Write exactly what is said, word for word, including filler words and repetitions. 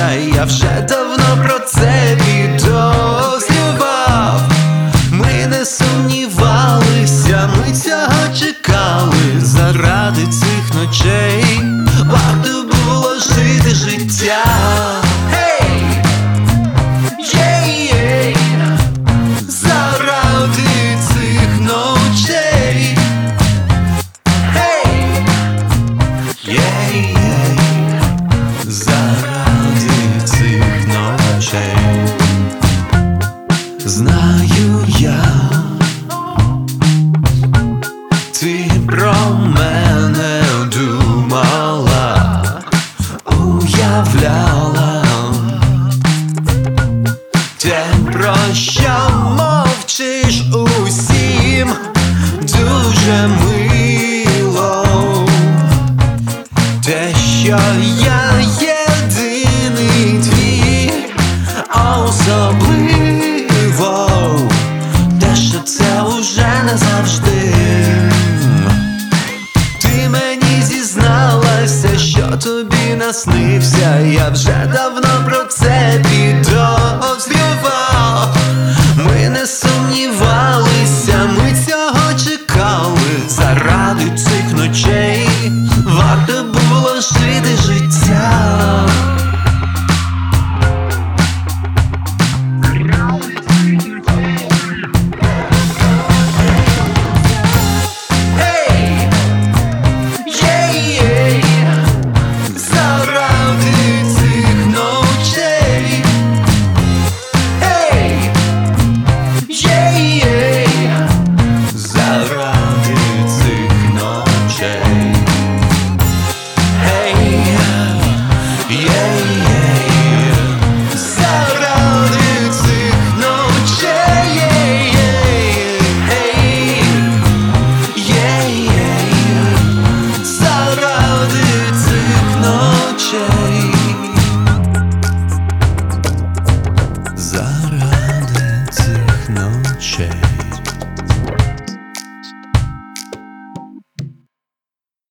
наснився, я вже давно про це підозрював. Ми не сумнівалися, ми цього чекали. Заради цих ночей варто було жити життя. Hey! Yeah, yeah. Заради цих ночей. Hey! Yeah, yeah. Заради цих ночей. Знаю я, ти про мене думала, уявляла те, про що мовчиш усім, дуже мило. Те, що я єдиний твій, особливо. Те, що це уже не завжди. Ти мені зізналася, що тобі наснився, я вже давно про це підозрював. Ми не сумнівалися, ми цього чекали. Заради цих ночей варто було жити життя. Заради цих ночей.